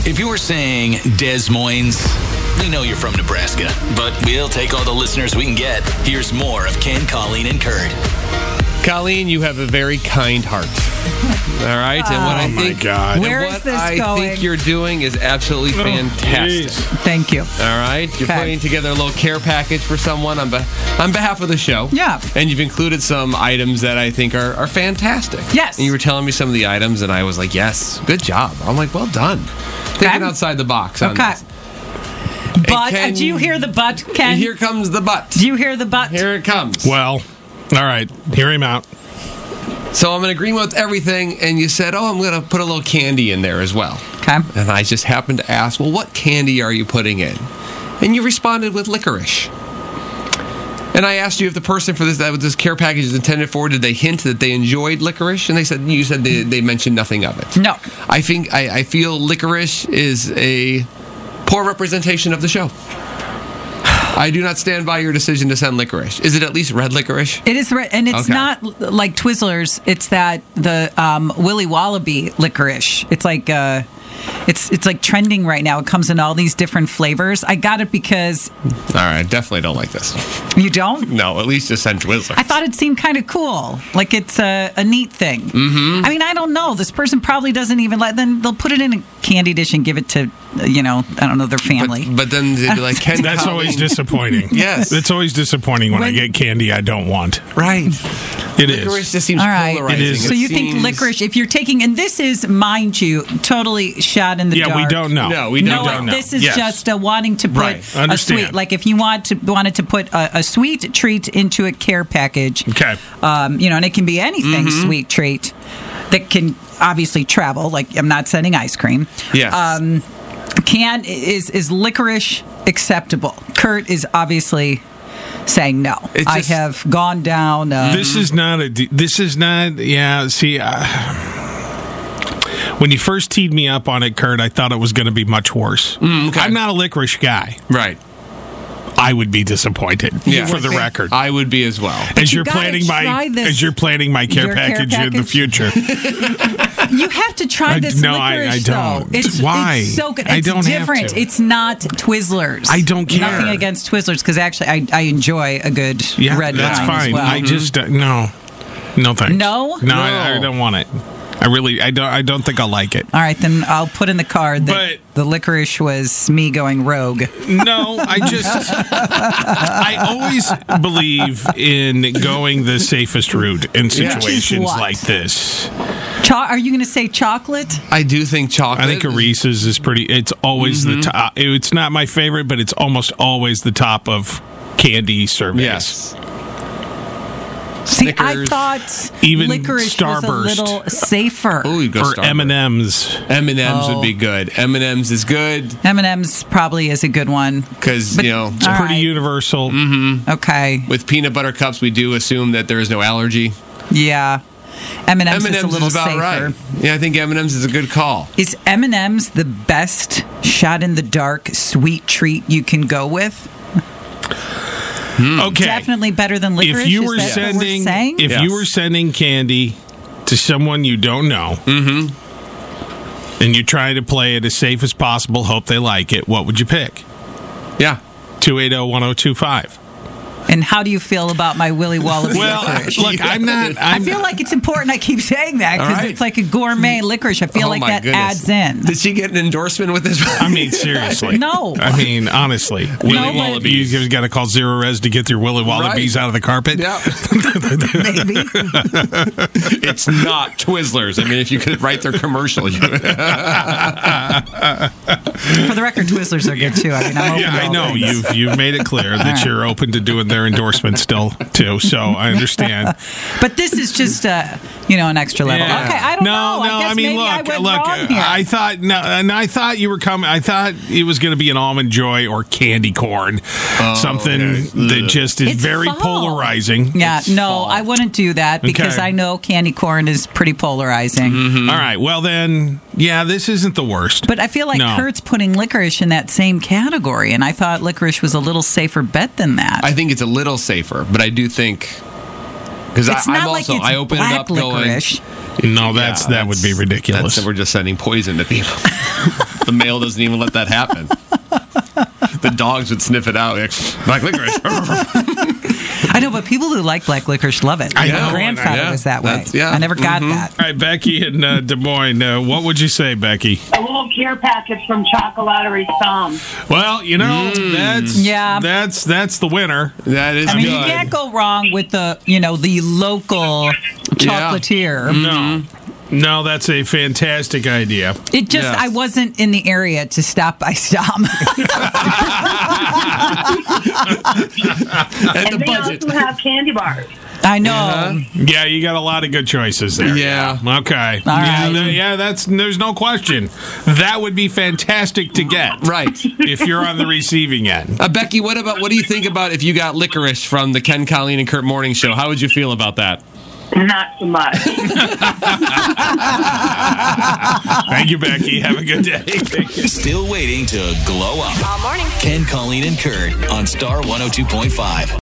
If you were saying Des Moines, we know you're from Nebraska, but we'll take all the listeners we can get. Here's more of Ken, Colleen, and Kurt. Colleen, you have a very kind heart. All right, and what I think, Where is this going? think you're doing is absolutely fantastic. Thank you. All right, you're putting together a little care package for someone on behalf of the show. Yeah, and you've included some items that I think are fantastic. Yes, and you were telling me some of the items, and I was like, yes, good job. I'm like, well done. Thinking outside the box. On this. But do you hear the but, Ken? Here comes the but. Do you hear the but? Here it comes. Well, all right, hear him out. So I'm in agreement with everything, and you said, I'm going to put a little candy in there as well. Okay. And I just happened to ask, well, what candy are you putting in? And you responded with licorice. And I asked you if the person for this care package is intended for, did they hint that they enjoyed licorice? And you said they mentioned nothing of it. No. I feel licorice is a poor representation of the show. I do not stand by your decision to send licorice. Is it at least red licorice? It is red, and it's not like Twizzlers. It's that the Willy Wallaby licorice. It's like it's like trending right now. It comes in all these different flavors. I got it because. All right, definitely don't like this. You don't? No, at least just send Twizzlers. I thought it seemed kind of cool. Like it's a neat thing. Mm-hmm. I mean, I don't know. This person probably doesn't even then they'll put it in a candy dish and give it to, I don't know, their family. But then they'd be like, Ken, that's always disappointing. Yes. It's always disappointing when I get candy I don't want. Right. It is. Licorice just seems all right. polarizing. It is. So you think licorice, if you're taking, and this is, mind you, totally shot in the dark. Yeah, we don't know. No, we don't know. This is just wanting to put a sweet, like if you wanted to put a sweet treat into a care package. Okay. And it can be anything sweet treat that can obviously travel. Like I'm not sending ice cream. Yes. Is licorice acceptable? Kurt is obviously saying no. I have gone down. This is not. Yeah. See. When you first teed me up on it, Kurt, I thought it was going to be much worse. Okay. I'm not a licorice guy. Right. I would be disappointed. For the record, I would be as well. As you're planning my care package in the future. You have to try this licorice, I don't. Though. Why? It's so good. It's I don't different. have to. It's not Twizzlers. I don't care. Nothing against Twizzlers, because actually I enjoy a good red that's wine fine. as well. I just no thanks. No? No, I don't want it. I don't think I'll like it. All right, then I'll put in the card that the licorice was me going rogue. No, I always believe in going the safest route in situations like this. Are you going to say chocolate? I do think chocolate. I think a Reese's is pretty. It's always the top. It's not my favorite, but it's almost always the top of candy surveys. Yes. See, I thought even licorice Starburst was a little safer. Oh, you go or Starburst. M&M's. M&M's would be good. M&M's is good. M&M's probably is a good one. Because, it's pretty universal. Mm-hmm. Okay. With peanut butter cups, we do assume that there is no allergy. Yeah. M&M's is a little is about safer. Right. Yeah, I think M&M's is a good call. Is M&M's the best shot-in-the-dark sweet treat you can go with? Okay. Definitely better than licorice. If you were is that what we're saying? you were sending candy to someone you don't know, and you try to play it as safe as possible, hope they like it, what would you pick? Yeah. 280-1025. And how do you feel about my Willy Wallaby licorice? Look, I feel like it's important I keep saying that because it's like a gourmet licorice. I feel like that adds in. Did she get an endorsement with this? I mean, seriously. No. I mean, honestly. Willy Wallabies. You've got to call Zero Res to get your Willy Wallabies out of the carpet? Yeah. Maybe. It's not Twizzlers. I mean, if you could write their commercial. For the record, Twizzlers are good too. I mean, I'm open to I know. You've made it clear that you're open to doing their endorsement still too, so I understand. But this is just an extra level. Yeah. Okay, I don't know. I guess maybe I went wrong here. I thought you were coming. I thought it was going to be an almond joy or candy corn, something that just is very polarizing. Yeah, no, I wouldn't do that because I know candy corn is pretty polarizing. All right, well then, this isn't the worst. But I feel like Kurt's putting licorice in that same category, and I thought licorice was a little safer bet than that. I think it's a little safer, but I do think because I open it up licorice. No, that would be ridiculous. We're just sending poison to people. the male doesn't even let that happen. The dogs would sniff it out. Black licorice. I know, but people who like black licorice love it. I My know, grandfather was that way. That's- yeah. I never got that. All right, Becky in Des Moines, what would you say, Becky? A little care package from Chocolaterie Thumb. Well, that's the winner. That is I mean, good. you can't go wrong with the local chocolatier. No, that's a fantastic idea. It just, Yes. I wasn't in the area to stop by Stom. And And the they budget. also have candy bars. I know. Yeah, you got a lot of good choices there. Yeah. Okay. All right. There's no question. That would be fantastic to get. Right. If you're on the receiving end. Becky, what do you think about if you got licorice from the Ken, Colleen, and Kurt Morning Show? How would you feel about that? Not so much. Thank you, Becky. Have a good day. Still waiting to glow up. All morning. Ken, Colleen, and Kurt on Star 102.5.